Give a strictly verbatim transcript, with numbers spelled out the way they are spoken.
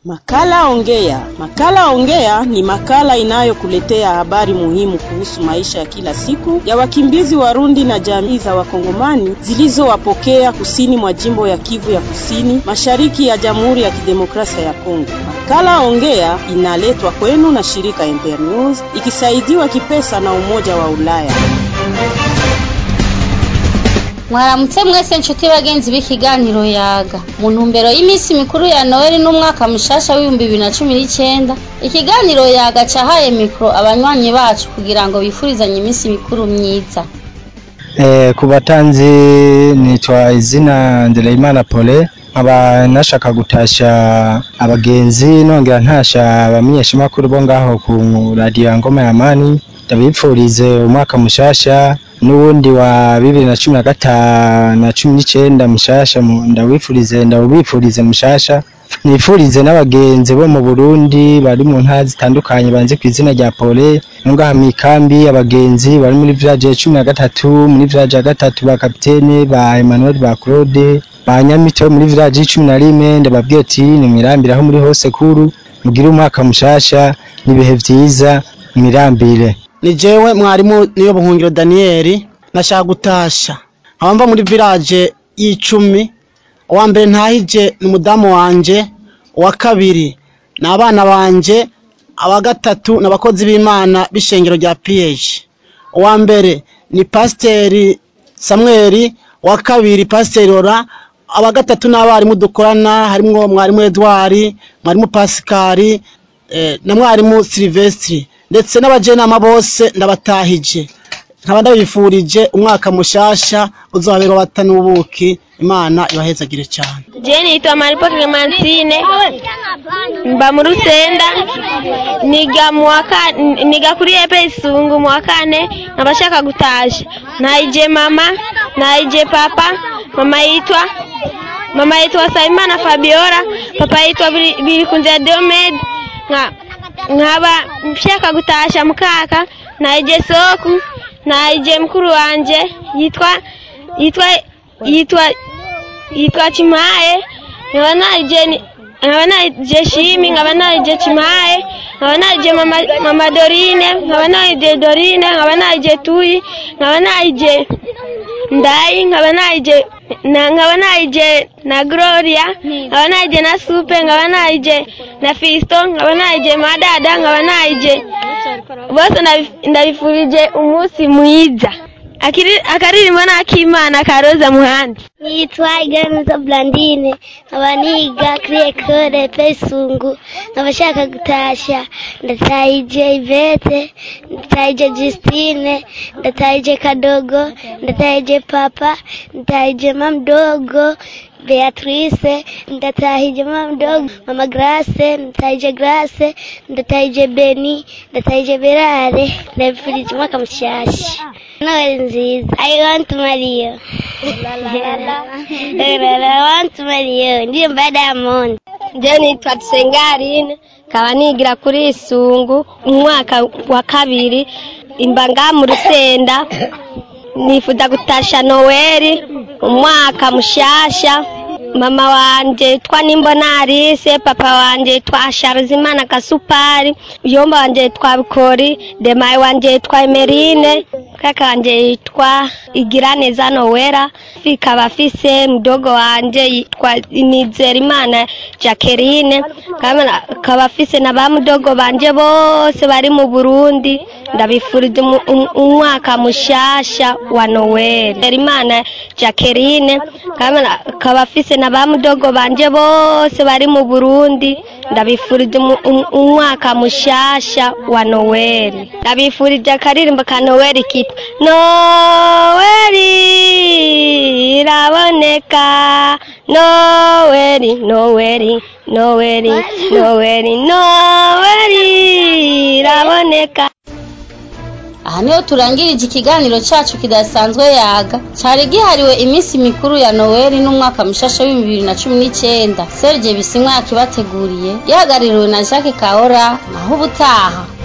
Makala Ongea. Makala Ongea ni makala inayokuletea habari muhimu kuhusu maisha ya kila siku ya wakimbizi Warundi na jamii za Wakongomani zilizowapokea kusini mwa jimbo ya Kivu ya Kusini, mashariki ya Jamhuri ya Kidemokrasia ya Kongo. Makala Ongea inaletwa kwenu na shirika Internews ikisaidiwa kipesa na Umoja wa Ulaya. Mwaramutse mwese nshuti bagenzi b'ikiganiro yaga mu ntumbero y'imisi mikuru ya Noel n'umwaka mushasha w'ibihumbi bibiri na cumi n'icyenda. Ikiganiro yaga cahaye mikro abanywanyi bacu kugira ngo bifurizanye imisi mikuru myiza. Eh kubatanzi nitwa izina Ndeleyimana Pole, aba nashaka gutasha abagenzi nongera ntasha abamenyesha makuru bo ngaho ku radio Ngoma ya Amani. Ndabipfurize umwaka mushasha n'ubundi wa bibiri na cumi na gatanu na cumi n'icyenda mushasha, ndawifurize ndawubifurize mushasha. Nifurize n'abagenzi bo mu Burundi bari mu ntara zitandukanye banze kwizina rya Pole, ngaha mikambi abagenzi bari muri village cumi na gatatu, muri village ya gatatu ba kapitene ba Emmanuel ba Claude ba Nyamito, muri village cumi na rimwe ndababwiye ati nimwirambiraho muri hose kuru, mugire umwaka mushasha nibihe vyiza mirambire. Ni jewe mwarimu niyo Buhungiro Daniel, nashaka gutasha abamba muri village y'icumi. Uwa mbere ntahije ni umudamu wanje, uwa kabiri n'abana banje, aba gatatu n'abakozi b'Imana b'ishengero rya P H. Uwa mbere ni Pasiteri Samuel, uwa kabiri Pasiteri Ora, aba gatatu n'abarimu dukorana harimo mwarimu Edouard, mwarimu Pascal eh, na mwarimu Silvestre ndetse n'abajenama bose ndabatahije. Nkaba ndabifurije umwaka mushasha uzabera batanubuki, Imana ibahezagire cyane. Je nitwa Maripo Clementine, mba mu Rusenda, niga mu waka niga kuri E P Isungu mu wa kane. Nabashaka gutasha nayije mama, nayije papa. Mama yitwa mama yitwa Saimana Fabiola, papa yitwa Birikunze Diomed. Nka nkaba mshaka gutasha mukaka, nayije Soku, nayije mkuru wanje yitwa yitwa yitwa yitwa Chimaye, nkaba nayije nkaba nayije Shimi, nkaba nayije Chimaye, nkaba nayije mama mama Dorine, nkaba nayije Dorine, nkaba nayije Tuyi, nkaba nayije Ndai, nkaba nayije na nkaba nayije na Gloria, nkaba nayije na Supe, nkaba nayije na Fisto, nkaba nayije Madada, nkaba nayije bose. Ndabifurije umunsi mwiza. Akiri akaririmo n'akimana Karoza Muhandi. Nitwa Iganza Blandine, abaniga kuri Ecole Pesungu. Nabashaka gutasha ndatayije Ivete, ndatayije Justine, ndatayije Kadogo, ndatayije Papa, ndatayije Mamdogo Beatrice, ndatahije Mamdogo Mama Grace, ndatahije Grace, ndatahije Beni, ndatahije Berare. Ndabifurije umwaka mushasha Noel nziza. I want to marry you. I want to marry you. Ndiyo Diamond. Je nitwa Tsengarine, kaba nigira kuri Isungu umwaka wa kabiri, imbanga mu Rusenda. Nifuza gutasha Noel umwaka mushasha. Mama wanje twa Nimbona Alice, papa wanje twa Sharizimana Kasupari, yomba wanje twa Bikori, Demayi wanje twa Emerine, kaka wanje twa Igiraneza Noella, fika bafise mdogo wanje twa Nizerimana Jacqueline, kama kabafise na ba mdogo banje bose bari mu Burundi. Ndabifurije umwaka mushasha wa Noel. Imana Jacqueline, kama kabafise na ba mdogo banje bose bari mu Burundi. Ndabifurije umwaka mushasha wa Noel. Ndabifurije akaririmbo ka Noel kitwa Noel iraboneka, Noel Noel Noel Noel Noel iraboneka. Aha niho turangirije ikiganiro cyacu kidasanzwe yaga cyari gihariwe iminsi mikuru ya Noel n'umwaka mushasha wa bibiri na cumi n'icyenda. Serge Bisimwa yakibateguriye, yahagaririwe na Jacques Kaora. Naho ubutaha.